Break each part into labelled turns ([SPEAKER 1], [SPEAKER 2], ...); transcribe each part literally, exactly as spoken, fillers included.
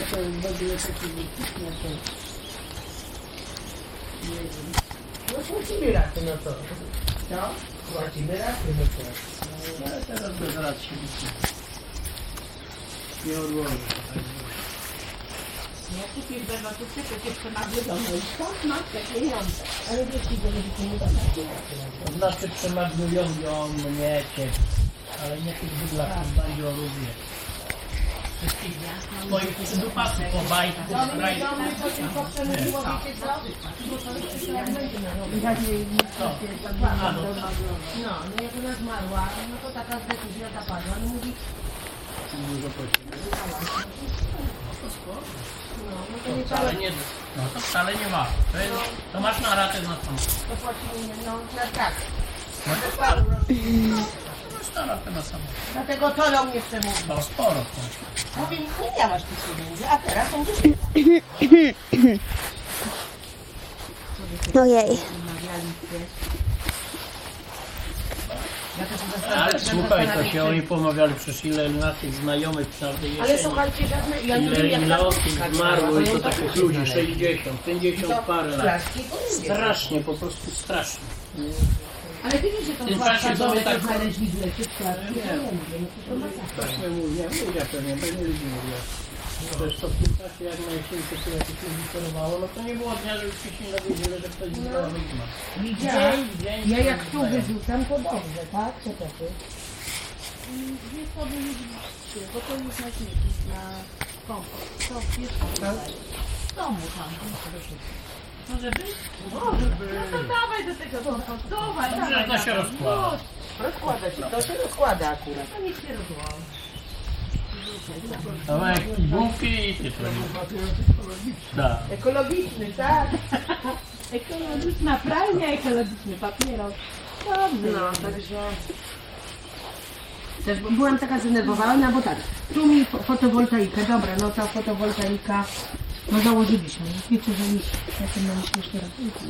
[SPEAKER 1] to w ogóle takie wytyczne to... Nie wiem.
[SPEAKER 2] No płacimy raty, no to.
[SPEAKER 1] Co?
[SPEAKER 2] Płacimy raty, no to.
[SPEAKER 1] No ale teraz bez rad się nic nie odłoży.
[SPEAKER 3] No kupisz za gotówkę, przecież to ma wiadomo i skąd masz te pieniądze?
[SPEAKER 1] Ale wiesz, że to nie da takiego.
[SPEAKER 2] To znaczy przemagują ją mnie, cię. Ale nie tych bydlaków, bardziej o ludzie. Swoich przydupasów po bajku, po strajku.
[SPEAKER 3] No, no jak ona zmarła, no to taka decyzja zapadła, no mówi,
[SPEAKER 1] Dużo płacimy.
[SPEAKER 3] no, no to nie
[SPEAKER 2] Wcale
[SPEAKER 3] trzeba,
[SPEAKER 2] nie, no to wcale nie ma. To, jest, to masz na ratę na tą.
[SPEAKER 3] to płacimy, no, na tak.
[SPEAKER 2] No to sporo. No, to masz na ratę na samą.
[SPEAKER 3] Dlatego to do mnie przemówił.
[SPEAKER 2] No sporo.
[SPEAKER 3] Mówię, nie miałaś tych pieniędzy, a teraz będziesz
[SPEAKER 4] Ojej.
[SPEAKER 2] Ale słuchaj, to się oni pomawiali przecież ile naszych znajomych w każdej jesieni.
[SPEAKER 3] Ale słuchajcie, żadne, ja nie
[SPEAKER 2] Ile,
[SPEAKER 3] wiem jak
[SPEAKER 2] ile
[SPEAKER 3] ta
[SPEAKER 2] osób zmarło i to takich ludzi, sześćdziesiąt, pięćdziesiąt parę lat.
[SPEAKER 3] plaszki,
[SPEAKER 2] Strasznie, po prostu strasznie.
[SPEAKER 3] ale widzisz, że to
[SPEAKER 2] tym
[SPEAKER 3] zwłaszcza
[SPEAKER 2] czasie
[SPEAKER 3] domy
[SPEAKER 2] sobie tak-
[SPEAKER 3] to znaleźli w lesie w plaszki, to ja mówię, no to to masakra.
[SPEAKER 2] Strasznie mówię, mówię pewnie, pewnie ludzi mówię. Zresztą w tym czasie, jak na jesienkę się jakieś ludzi chorowało, no to nie było dnia, że już się nie dowiedzieli, że ktoś zmarł i zmarł.
[SPEAKER 3] Widziałam,
[SPEAKER 2] Dzień, dzień,
[SPEAKER 3] ja jak tu
[SPEAKER 2] dzień.
[SPEAKER 3] wyrzucam, to dobrze, tak? Co to ty?
[SPEAKER 5] Dwie osoby trzy, bo to już na śmieci, na kompost. To wiesz, w domu tam.
[SPEAKER 3] Może być?
[SPEAKER 5] Może być. No to dawaj do tego kompostu. Dawaj,
[SPEAKER 2] Dobrze,
[SPEAKER 5] dawaj.
[SPEAKER 2] to się
[SPEAKER 5] dawaj.
[SPEAKER 2] rozkłada.
[SPEAKER 3] Rozkłada się, to się rozkłada akurat.
[SPEAKER 5] To niech się rozłoży.
[SPEAKER 2] Dawaj bułki i ty to. Tak.
[SPEAKER 3] Ekologiczny, tak?
[SPEAKER 5] Ekologiczna pralnia, ekologiczny papieros. Dobrze.
[SPEAKER 3] No, także... Też byłam taka zdenerwowana, bo tak, tu mi fo- fotowoltaika, dobra, no ta fotowoltaika, no założyliśmy, wiecie, że już jakie mamy śmieszne rachunki.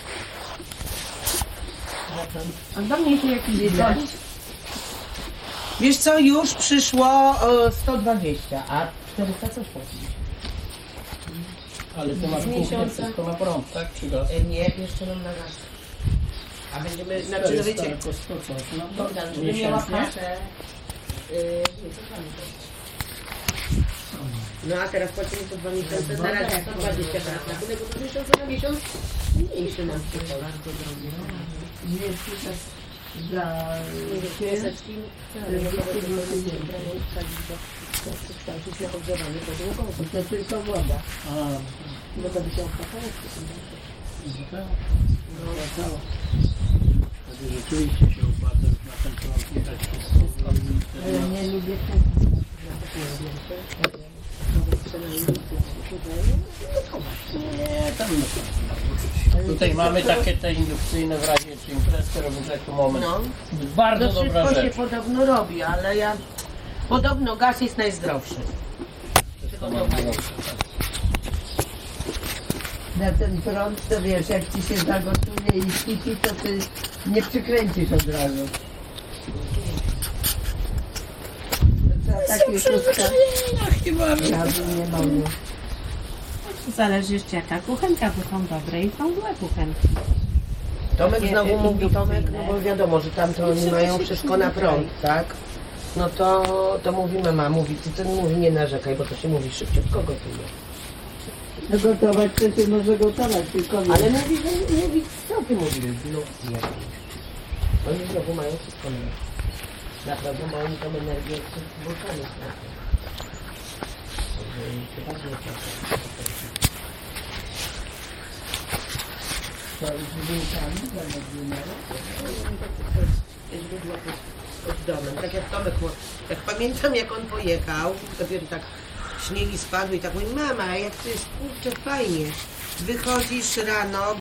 [SPEAKER 3] A do mnie się jakiś widać. Wiesz co, już przyszło e, sto dwadzieścia, a czterysta coś płacić.
[SPEAKER 2] Ale ty masz
[SPEAKER 3] Z
[SPEAKER 2] kuchnię
[SPEAKER 3] miesiąca.
[SPEAKER 2] wszystko na prąd, tak? Czy gaz?
[SPEAKER 3] E, nie, jeszcze mam na gaz. A będziemy, znaczy, no wiecie,
[SPEAKER 2] Jako sto coś, no to
[SPEAKER 3] Bogdan, żeby miała
[SPEAKER 2] miesięcznie.
[SPEAKER 3] kasę. Yy, nie, co tam to? No a teraz płacimy co dwa miesiące, na razie sto dwadzieścia teraz na tyle, bo to miesiąc na miesiąc mniejszy nam przychodzi. Bardzo drogi.
[SPEAKER 1] Nie pisać dla...
[SPEAKER 3] Pieseczki, kształcić na odgrzewanie podłogą.
[SPEAKER 1] To tylko woda.
[SPEAKER 2] A,
[SPEAKER 3] No to by się opłacało.
[SPEAKER 2] no to wtedy rzeczywiście się opłaca już na ten prąd nie dać wszystko.
[SPEAKER 1] Ale ja nie lubię kuchni.
[SPEAKER 2] Nie, tam no. Tutaj mamy takie te indukcyjne w razie czy imprezkę robić taki moment.
[SPEAKER 3] No.
[SPEAKER 2] Bardzo
[SPEAKER 3] To
[SPEAKER 2] dobra
[SPEAKER 3] wszystko się
[SPEAKER 2] rzecz.
[SPEAKER 3] podobno robi, ale ja... Podobno gaz jest najzdrowszy.
[SPEAKER 1] Na ten prąd to wiesz, jak ci się zagotuje i świeci, to ty nie przykręcisz od razu. To trzeba takie szóstka. Ja bym nie mogła.
[SPEAKER 5] Zależy jeszcze jaka kuchenka, bo są dobre i są złe kuchenki.
[SPEAKER 3] Tomek znowu mówi, Tomek, no bo wiadomo, że tam to oni mają wszystko na prąd, tak? No to, to mówi mama, mówi, ty ten mówi nie narzekaj, bo to się mówi szybciutko gotuje.
[SPEAKER 1] No gotować to się może gotować, tylko
[SPEAKER 3] Ale mówi, że mówi, co ty mówisz? No nie wiem. Oni znowu mają wszystko na naprawdę mają tą energię od tych wulkanów. Także chyba nie tak.
[SPEAKER 1] to z bułkami zamówione.
[SPEAKER 3] Jest źródło pod, pod domem. Tak jak Tomek, mo- jak pamiętam jak on pojechał, dopiero tak śniegi spadły i tak mówi, mama, jak to jest kurczę fajnie. Wychodzisz rano,